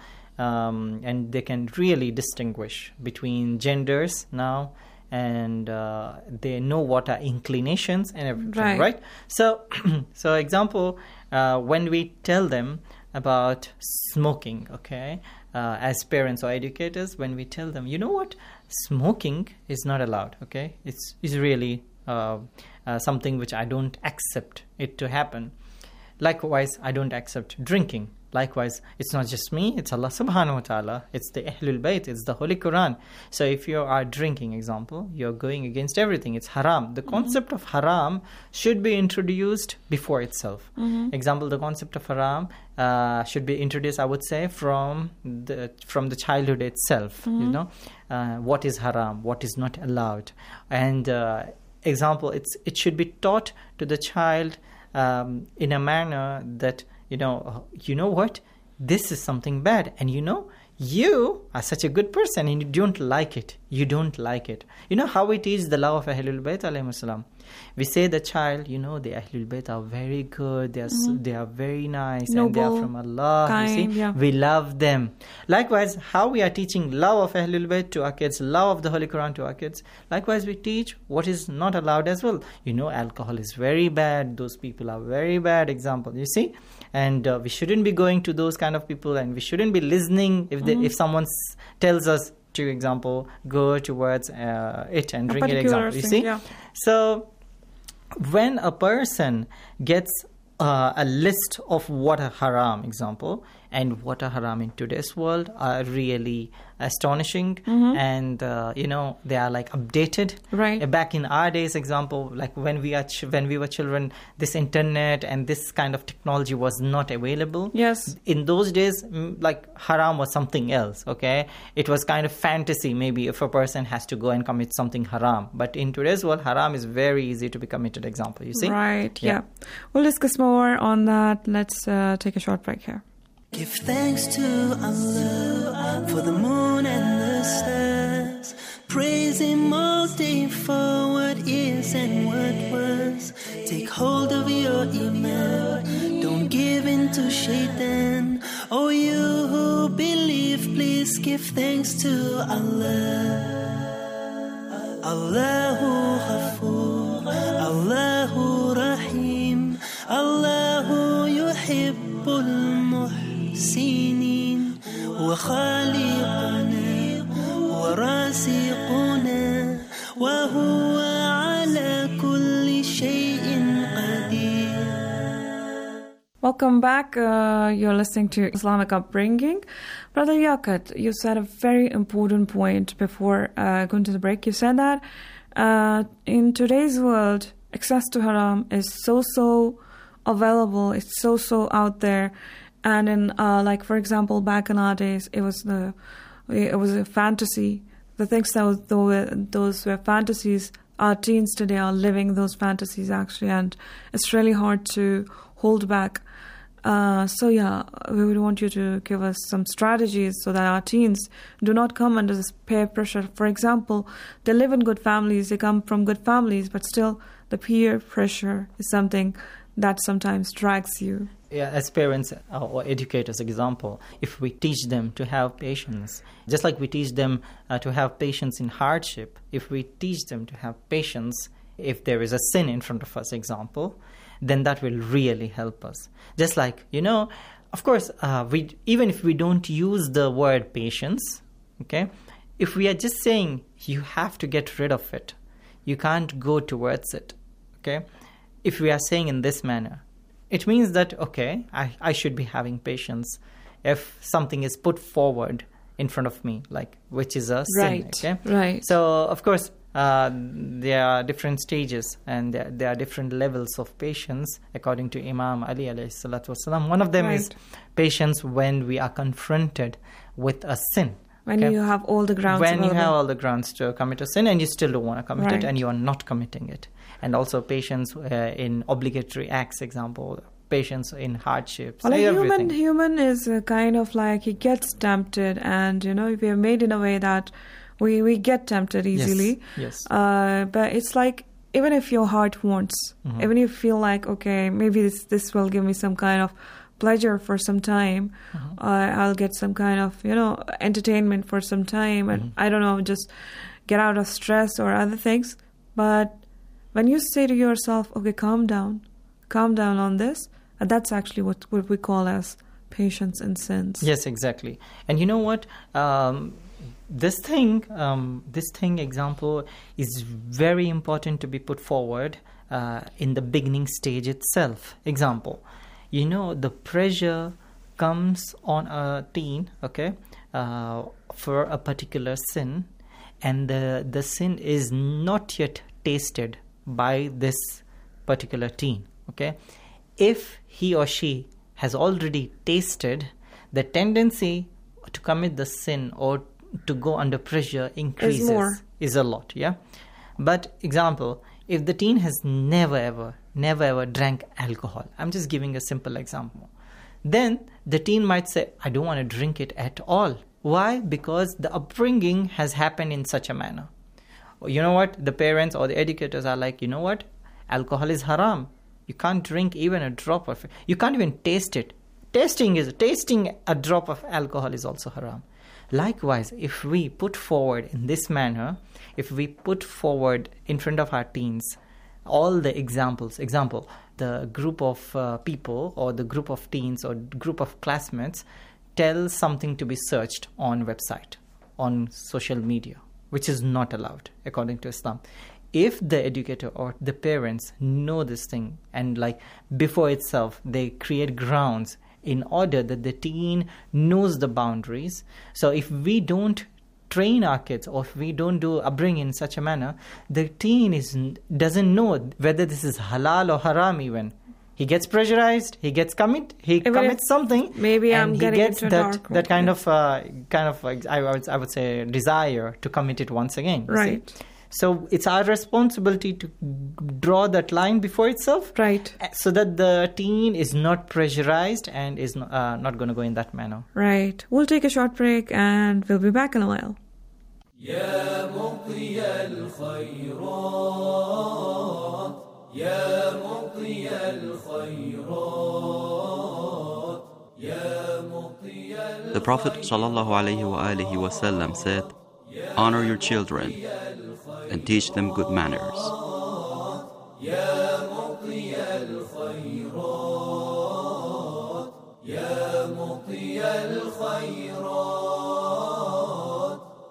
um, and they can really distinguish between genders now. And uh, they know what are inclinations and everything, right? right? So, so example, uh, when we tell them about smoking, okay, uh, as parents or educators, when we tell them, you know what, smoking is not allowed, okay? It's, it's really uh, uh, something which I don't accept it to happen. Likewise, I don't accept drinking. Likewise, it's not just me, it's Allah subhanahu wa ta'ala, it's the Ahlul Bayt, it's the Holy Quran. So if you are drinking, example, you're going against everything, it's haram. The mm-hmm. concept of haram should be introduced before itself. Mm-hmm. Example, the concept of haram uh, should be introduced, I would say, from the from the childhood itself, mm-hmm. you know, uh, what is haram, what is not allowed. And uh, example, it's it should be taught to the child um, in a manner that, you know, you know what? This is something bad. And you know, you are such a good person and you don't like it. You don't like it. You know how it is the love of Ahlul Bayt alayhi salam. We say the child, you know, the Ahlul Bayt are very good. They are mm-hmm. so, they are very nice. Noble, and they are from Allah. Kind, you see? Yeah. We love them. Likewise, how we are teaching love of Ahlul Bayt to our kids, love of the Holy Quran to our kids. Likewise, we teach what is not allowed as well. You know, alcohol is very bad. Those people are very bad. Example, you see? And uh, we shouldn't be going to those kind of people, and we shouldn't be listening if they, mm-hmm. if someone s- tells us to, example, go towards uh, it and drink it, example. You see? Yeah. So when a person gets uh, a list of what are haram, example, and what are haram in today's world are really astonishing, mm-hmm. and uh, you know, they are like updated. Right. Uh, back in our days, example, like when we are ch- when we were children, this internet and this kind of technology was not available. Yes. In those days, mm, like haram was something else. Okay, it was kind of fantasy. Maybe if a person has to go and commit something haram, but in today's world, haram is very easy to be committed. Example, you see. Right. Yeah. yeah. We'll discuss more on that. Let's uh, take a short break here. Give thanks to Allah for the moon and the stars. Praise Him all day for what is and what was. Take hold of your iman. Don't give in to shaitan. Oh, you who believe, please give thanks to Allah. Allahu Ghafoor, Allahu Rahim, Allahu Yuhibbul سنين وخالقنا ورازقنا وهو على كل Welcome back. Uh, you're listening to Islamic Upbringing. Brother Yaqut, you said a very important point before uh, going to the break. You said that uh, in today's world, access to haram is so, so available. It's so, so out there. And in, uh, like, for example, back in our days, it was the, it was a fantasy. The things that was, those were fantasies. Our teens today are living those fantasies, actually, and it's really hard to hold back. Uh, so yeah, we would want you to give us some strategies so that our teens do not come under this peer pressure. For example, they live in good families, they come from good families, but still the peer pressure is something that sometimes drags you. Yeah, as parents or educators, example, if we teach them to have patience, just like we teach them uh, to have patience in hardship, if we teach them to have patience if there is a sin in front of us, example, then that will really help us. Just like, you know, of course, uh, we even if we don't use the word patience, okay, if we are just saying you have to get rid of it, you can't go towards it, okay, if we are saying in this manner, it means that, okay, I, I should be having patience if something is put forward in front of me, like, which is a right, sin, okay? Right. So, of course, Uh, there are different stages and there, there are different levels of patience according to Imam Ali alayhi salatu wasalam. One of them right. is patience when we are confronted with a sin. When okay? you have all the grounds. When available. you have all the grounds to commit a sin and you still don't want to commit right. it and you are not committing it. And also patience uh, in obligatory acts, example, patience in hardships. Well, a human, human is a kind of like he gets tempted, and you know, we are made in a way that We we get tempted easily. Yes. yes. Uh, but it's like, even if your heart wants, mm-hmm. even if you feel like, okay, maybe this, this will give me some kind of pleasure for some time, mm-hmm. uh, I'll get some kind of, you know, entertainment for some time, and mm-hmm. I don't know, just get out of stress or other things. But when you say to yourself, okay, calm down, calm down on this, and that's actually what, what we call as patience in sins. Yes, exactly. And you know what? Um, This thing, um, this thing example is very important to be put forward uh, in the beginning stage itself. Example, you know, the pressure comes on a teen, okay, uh, for a particular sin, and the, the sin is not yet tasted by this particular teen, okay. If he or she has already tasted, the tendency to commit the sin or to go under pressure increases is, more. is a lot, yeah. But example, if the teen has never ever, never ever drank alcohol, I'm just giving a simple example, then the teen might say, I don't want to drink it at all. Why? Because the upbringing has happened in such a manner. You know what? The parents or the educators are like, you know what? Alcohol is haram. You can't drink even a drop of it. You can't even taste it. Tasting is tasting a drop of alcohol is also haram. Likewise, if we put forward in this manner, if we put forward in front of our teens all the examples, example, the group of uh, people or the group of teens or group of classmates tell something to be searched on website, on social media, which is not allowed according to Islam. If the educator or the parents know this thing and like before itself, they create grounds in order that the teen knows the boundaries. So if we don't train our kids or if we don't do upbringing in such a manner, the teen is doesn't know whether this is halal or haram even. He gets pressurized, he gets commit, he even commits something, maybe and I'm he getting gets into that, dark that kind of, uh, kind of uh, I, would, I would say, desire to commit it once again. Right. See? So it's our responsibility to draw that line before itself. Right. So that the teen is not pressurized and is not, uh, not going to go in that manner. Right. We'll take a short break and we'll be back in a while. يا مقضي الخيرات يا مقضي الخيرات يا مقضي The Prophet ﷺ said, honor your children and teach them good manners. يا مقضي الخيرات يا مقضي الخيرات.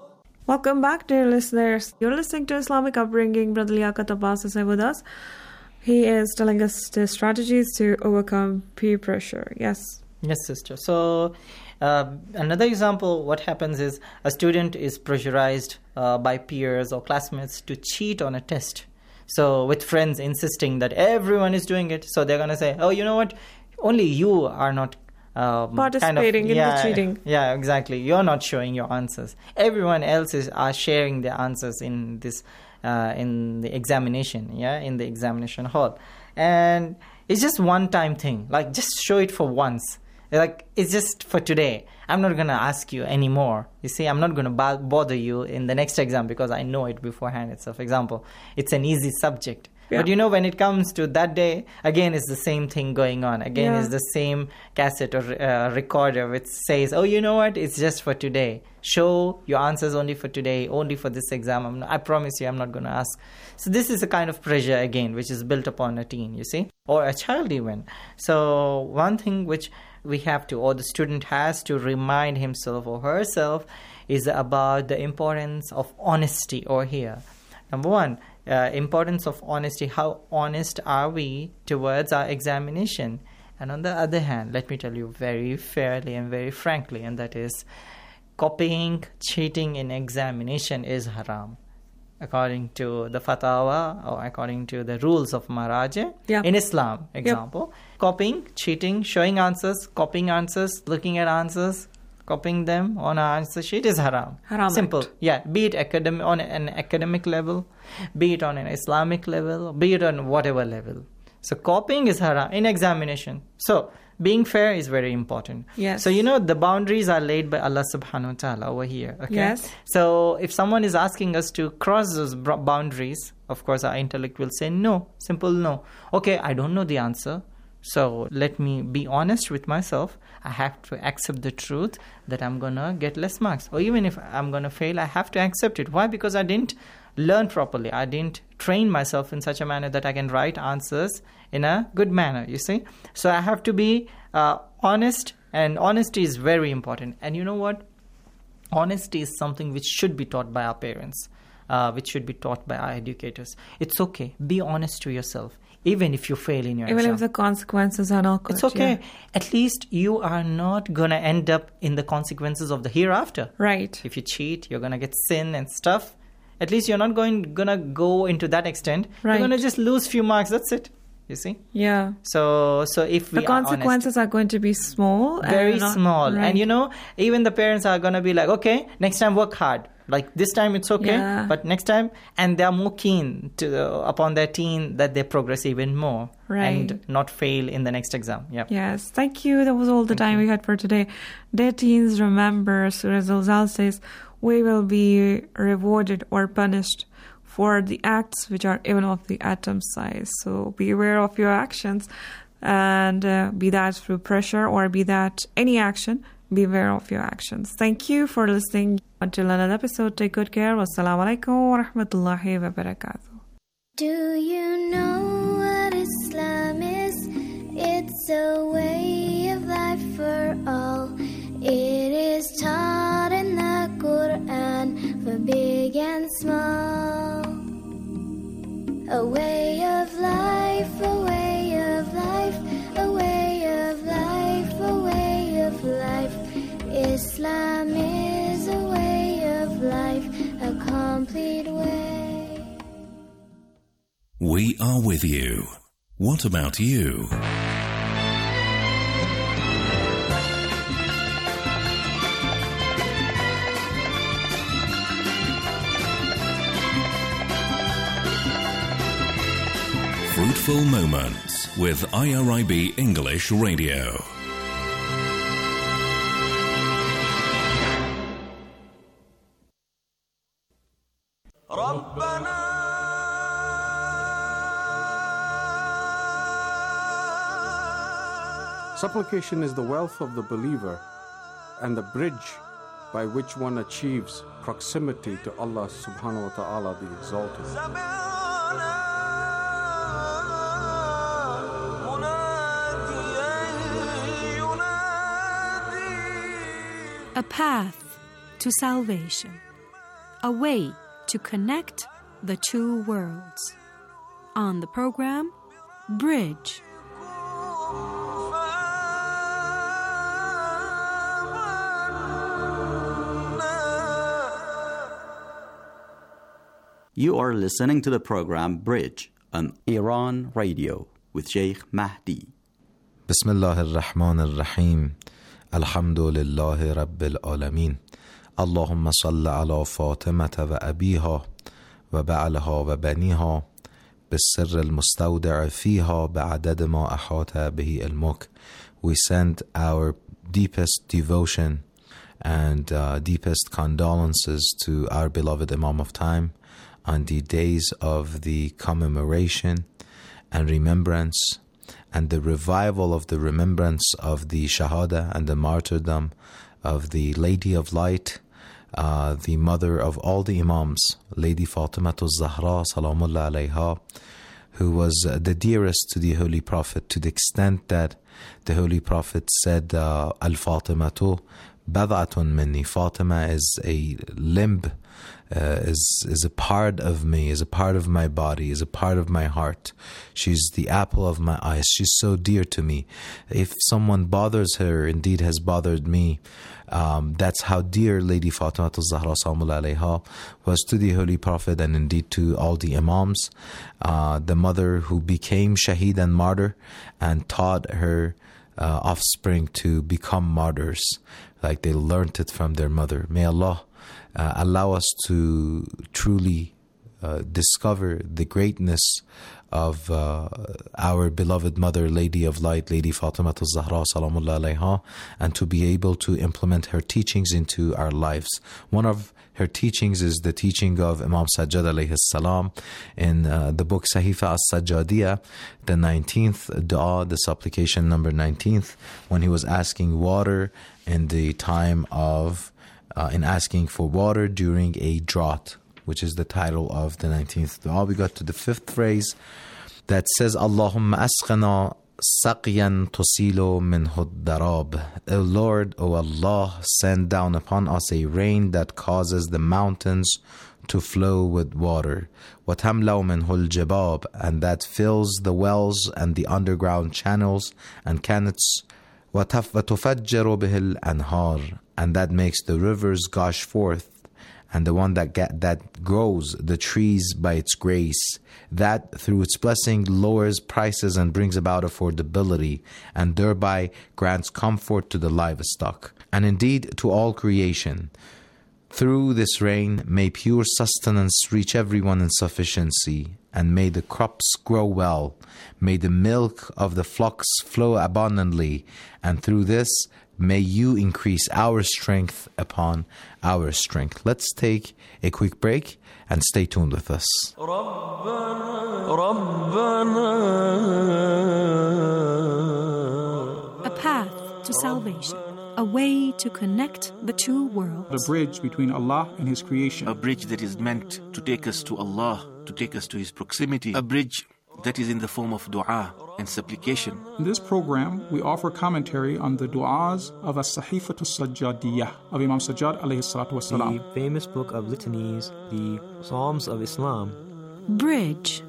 Welcome back, dear listeners. You're listening to Islamic Upbringing. Brother Yaqut Abbas is here with us. He is telling us the strategies to overcome peer pressure. Yes. Yes, sister. So uh, another example, what happens is a student is pressurized uh, by peers or classmates to cheat on a test. So with friends insisting that everyone is doing it, so they're going to say, oh, you know what, only you are not um, participating kind of, in yeah, the cheating. Yeah, exactly. You're not showing your answers. Everyone else is are sharing their answers in this uh, in the examination, yeah, in the examination hall. And it's just one-time thing. Like, just show it for once. Like, it's just for today. I'm not going to ask you anymore. You see, I'm not going to b- bother you in the next exam because I know it beforehand itself. For example, it's an easy subject. Yeah. But you know, when it comes to that day, again, it's the same thing going on. Again, yeah. It's the same cassette or uh, recorder which says, oh, you know what? It's just for today. Show your answers only for today, only for this exam. I'm not, I promise you, I'm not going to ask. So this is a kind of pressure, again, which is built upon a teen, you see, or a child even. So one thing which we have to, or the student has to remind himself or herself is about the importance of honesty over here. Number one, uh, importance of honesty. How honest are we towards our examination? And on the other hand, let me tell you very fairly and very frankly, and that is copying, cheating in examination is haram. According to the fatwa or according to the rules of Maraja yeah. in Islam, example, yep. copying, cheating, showing answers, copying answers, looking at answers, copying them on an answer sheet is haram. Haram. Simple. Act. Yeah, be it academic on an academic level, be it on an Islamic level, be it on whatever level. So copying is haram in examination. So being fair is very important. Yes. So, you know, the boundaries are laid by Allah subhanahu wa ta'ala over here. Okay? Yes. So, if someone is asking us to cross those boundaries, of course, our intellect will say no. Simple no. Okay, I don't know the answer. So, let me be honest with myself. I have to accept the truth that I'm going to get less marks. Or even if I'm going to fail, I have to accept it. Why? Because I didn't learn properly. I didn't train myself in such a manner that I can write answers in a good manner, you see. So I have to be uh, honest, and honesty is very important. And you know what? Honesty is something which should be taught by our parents, uh, which should be taught by our educators. It's okay. Be honest to yourself, even if you fail in your even exam. If the consequences are not good. It's okay. Yeah. At least you are not going to end up in the consequences of the hereafter. Right. If you cheat, you're going to get sin and stuff. At least you're not going gonna go into that extent. Right. You're gonna just lose few marks. That's it. You see? Yeah. So, so if we the consequences are, honest, are going to be small, very and not, small, right. and you know, even the parents are gonna be like, okay, next time work hard. Like this time it's okay, yeah. but next time, and they are more keen to uh, upon their teen that they progress even more, right. and not fail in the next exam. Yeah. Yes. Thank you. That was all the Thank time you. we had for today. Dear teens, remember, Surah Zalzal says, we will be rewarded or punished for the acts which are even of the atom size. So be aware of your actions, and uh, be that through pressure or be that any action, be aware of your actions. Thank you for listening. Until another episode, take good care. Wassalamu alaikum wa rahmatullahi wa barakatuh. Do you know what Islam is? It's a way of life for all. It is taught in the Quran for big and small. A way of life, a way of life, a way of life, a way of life. Islam is a way of life, a complete way. We are with you. What about you? Fruitful Moments with I R I B English Radio. Supplication is the wealth of the believer and the bridge by which one achieves proximity to Allah subhanahu wa ta'ala the Exalted. A path to salvation, a way to connect the two worlds. On the program, Bridge. You are listening to the program Bridge on Iran Radio with Sheikh Mahdi. Bismillah ar-Rahman ar-Rahim. Alhamdulillah Rabbil Alameen. Allahumma salli ala Fatimata wa abiha wa ba'alaha wa baniha بالسر المستودع فيها بعدد ما أحاط به علمك. We send our deepest devotion and uh, deepest condolences to our beloved Imam of Time on the days of the commemoration and remembrance and the revival of the remembrance of the Shahada and the martyrdom of the Lady of Light, uh, the mother of all the Imams, Lady Fatimatu Zahra Salamullah alayha, who was uh, the dearest to the Holy Prophet, to the extent that the Holy Prophet said, uh, Al-Fatimatu Bad'atun minni. Fatima is a limb, uh, is is a part of me, is a part of my body, is a part of my heart. She's the apple of my eyes. She's so dear to me. If someone bothers her, indeed has bothered me, um, that's how dear Lady Fatima Zahra Salamullah alayha was to the Holy Prophet and indeed to all the Imams. Uh, the mother who became Shaheed and martyr and taught her uh, offspring to become martyrs, like they learnt it from their mother. May Allah uh, allow us to truly uh, discover the greatness of uh, our beloved mother, Lady of Light, Lady Fatima Zahra Salamullah alayha, and to be able to implement her teachings into our lives. One of her teachings is the teaching of Imam Sajjad alayhi salam in uh, the book Sahifa as-Sajjadiyah, the nineteenth dua, the supplication number nineteenth, when he was asking water in the time of, uh, in asking for water during a drought, which is the title of the nineteenth dua. We got to the fifth phrase that says, Allahumma asqana saqyan tusilu minhu darab. O Lord, O Allah, send down upon us a rain that causes the mountains to flow with water. وَتَمْلَوْ مِنْهُ الْجِبَابِ, and that fills the wells and the underground channels and canets. وَتُفَجِّرُ بِهِ الْأَنْهَارِ, and that makes the rivers gush forth, and the one that get, that grows the trees by its grace, that through its blessing lowers prices and brings about affordability, and thereby grants comfort to the livestock, and indeed to all creation. Through this rain may pure sustenance reach everyone in sufficiency, and may the crops grow well, may the milk of the flocks flow abundantly, and through this may you increase our strength upon our strength. Let's take a quick break and stay tuned with us. A path to salvation. A way to connect the two worlds. The bridge between Allah and His creation. A bridge that is meant to take us to Allah, to take us to His proximity. A bridge that is in the form of dua and supplication. In this program, we offer commentary on the du'as of As-Sahifatu Sajjadiyah of Imam Sajjad alayhi salatu wasalam. The famous book of litanies, the Psalms of Islam. Bridge.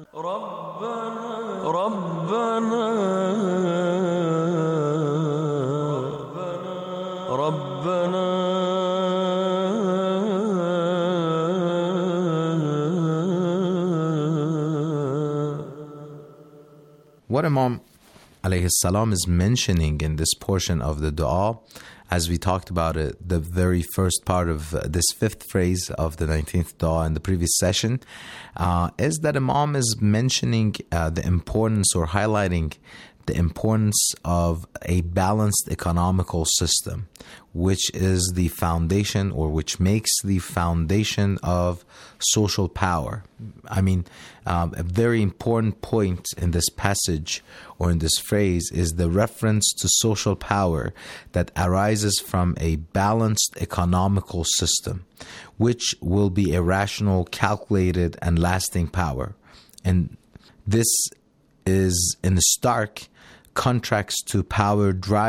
What Imam alayhi salam is mentioning in this portion of the dua, as we talked about it, the very first part of this fifth phrase of the nineteenth dua in the previous session, uh, is that Imam is mentioning uh, the importance or highlighting the importance of a balanced economical system, which is the foundation or which makes the foundation of social power. I mean, um, a very important point in this passage or in this phrase is the reference to social power that arises from a balanced economical system, which will be a rational, calculated, and lasting power. And this is in stark contrast to power derived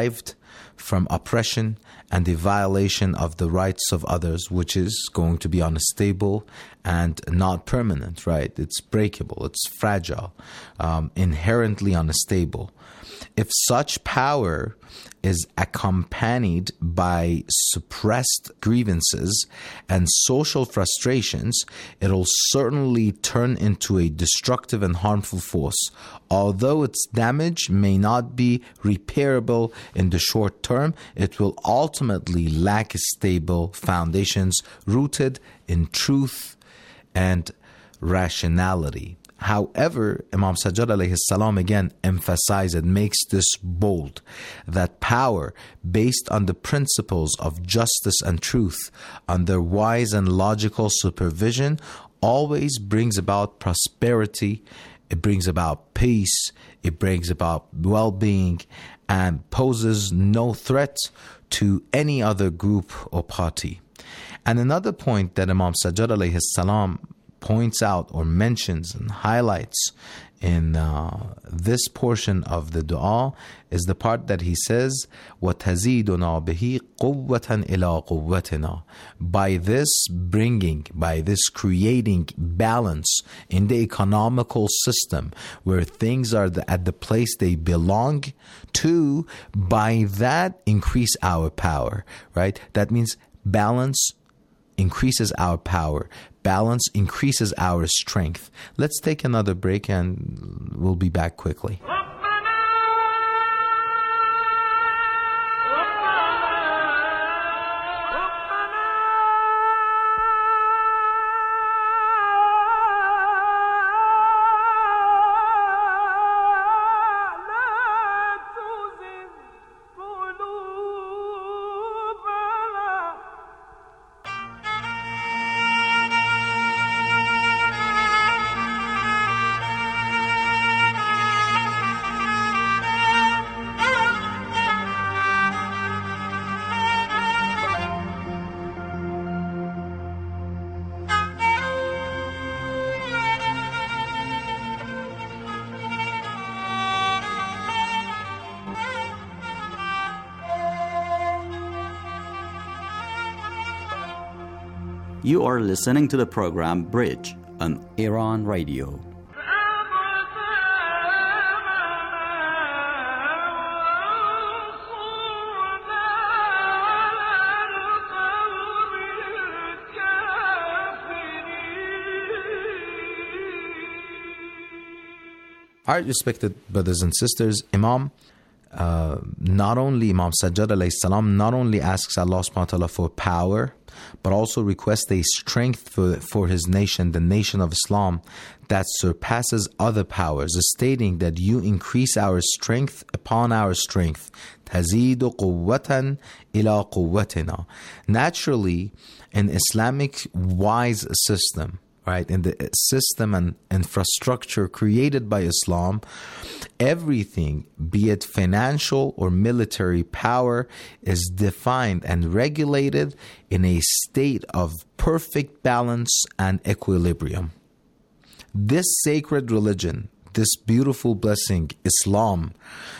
from oppression and the violation of the rights of others, which is going to be unstable and not permanent, right? It's breakable, it's fragile, um, inherently unstable. If such power is accompanied by suppressed grievances and social frustrations, it'll certainly turn into a destructive and harmful force. Although its damage may not be repairable in the short term, it will ultimately lack stable foundations rooted in truth and rationality. However, Imam Sajjad alayhi salam again emphasizes, makes this bold, that power based on the principles of justice and truth, under wise and logical supervision, always brings about prosperity, it brings about peace, it brings about well-being, and poses no threat to any other group or party. And another point that Imam Sajjad alayhi salam points out or mentions and highlights in uh, this portion of the dua is the part that he says, وَتَزِيدُنَا بِهِ قُوَّةً إِلَىٰ قُوَّتِنَا. By this bringing, by this creating balance in the economical system where things are the, at the place they belong to, by that increase our power, right? That means balance increases our power. Balance increases our strength. Let's take another break and we'll be back quickly. You are listening to the program Bridge on Iran Radio. All right, respected brothers and sisters, Imam, uh, not only Imam Sajjad alayhi salam, not only asks Allah subhanahu wa ta'ala for power, but also requests a strength for, for his nation, the nation of Islam, that surpasses other powers, stating that you increase our strength upon our strength. تَزِيدُ قُوَّةً إِلَىٰ قُوَّتِنَا. Naturally, an Islamic wise system, right, in the system and infrastructure created by Islam, everything, be it financial or military power, is defined and regulated in a state of perfect balance and equilibrium. This sacred religion, this beautiful blessing, Islam,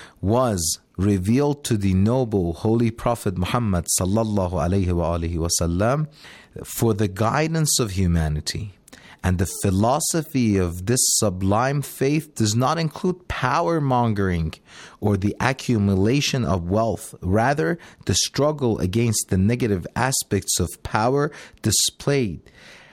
was revealed to the noble Holy Prophet Muhammad sallallahu alaihi wa alihi wasallam for the guidance of humanity. And the philosophy of this sublime faith does not include power mongering or the accumulation of wealth. Rather, the struggle against the negative aspects of power displayed.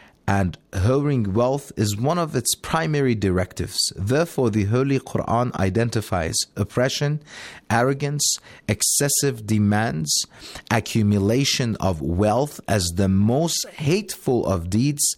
And hoarding wealth is one of its primary directives. Therefore, the Holy Quran identifies oppression, arrogance, excessive demands, accumulation of wealth as the most hateful of deeds,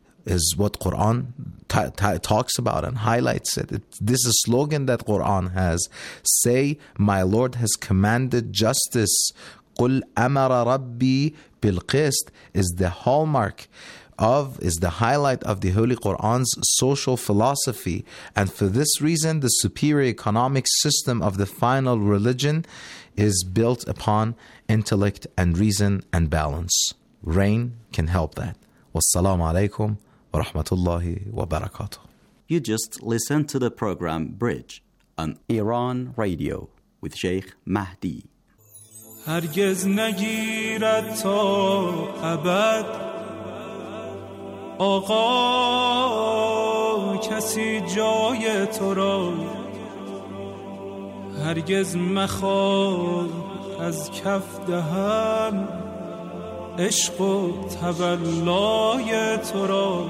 is what Quran t- t- talks about and highlights it. it. This is a slogan that Quran has. Say, my Lord has commanded justice. قُلْ أَمَرَ رَبِّي بِالْقِسْطِ is the hallmark of, is the highlight of the Holy Quran's social philosophy. And for this reason, the superior economic system of the final religion is built upon intellect and reason and balance. Rain can help that. Wassalamu alaikum wa rahmatullahi wa barakatuh. You just listened to the program Bridge on Iran Radio with Sheikh Mahdi. هرگز نگیرد تا ابد آقا کسی جای تو را، هرگز مخواه از کف دهم عشق و تولای تو را.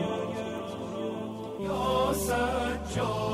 یا سجاد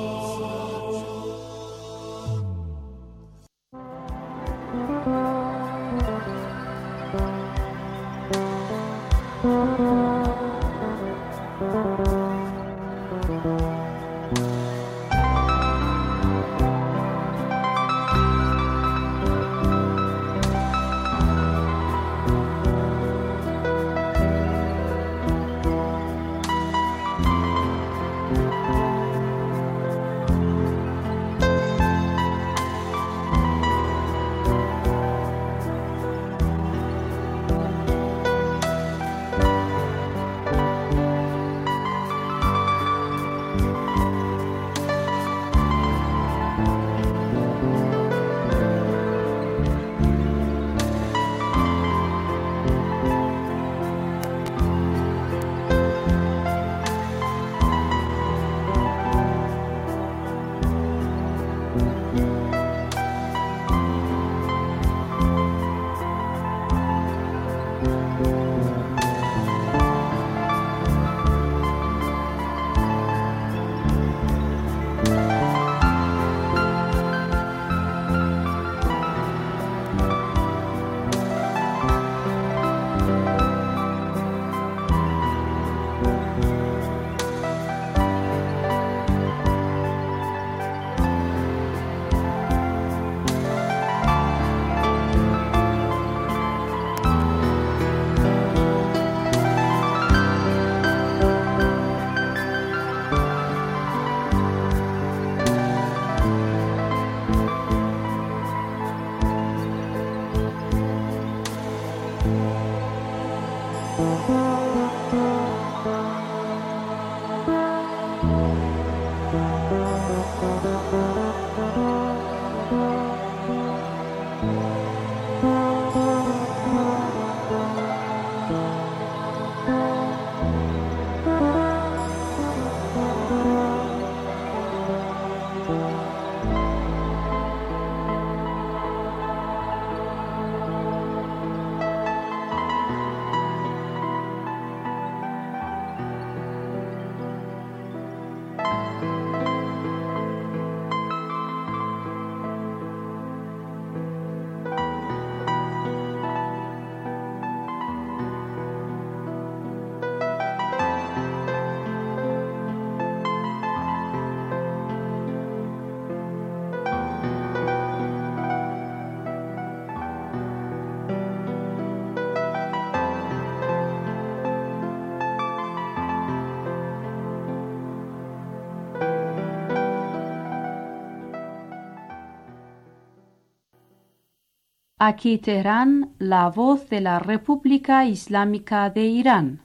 Aquí Teherán, la voz de la República Islámica de Irán.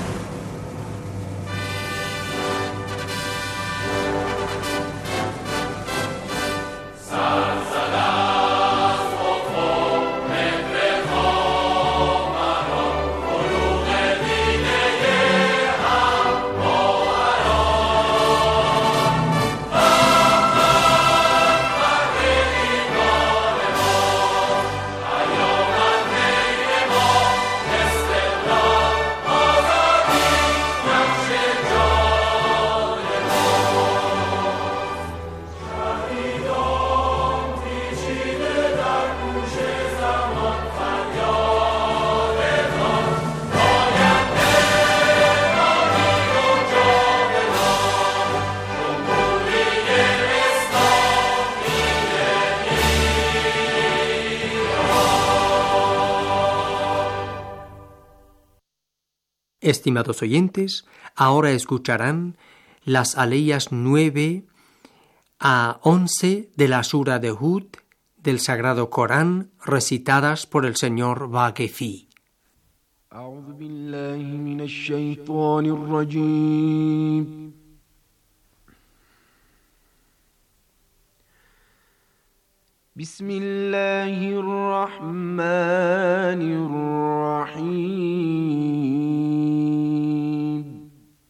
Estimados oyentes, ahora escucharán las aleyas nueve a once de la sura de Hud del Sagrado Corán recitadas por el señor Baghefi. أعوذ بالله من الشيطان الرجيم بسم الله الرحمن الرحيم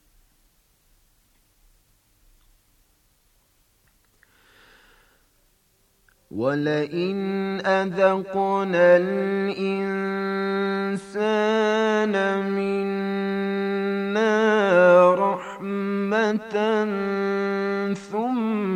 ولئن أذقنا الإنسان منا رحمة ثم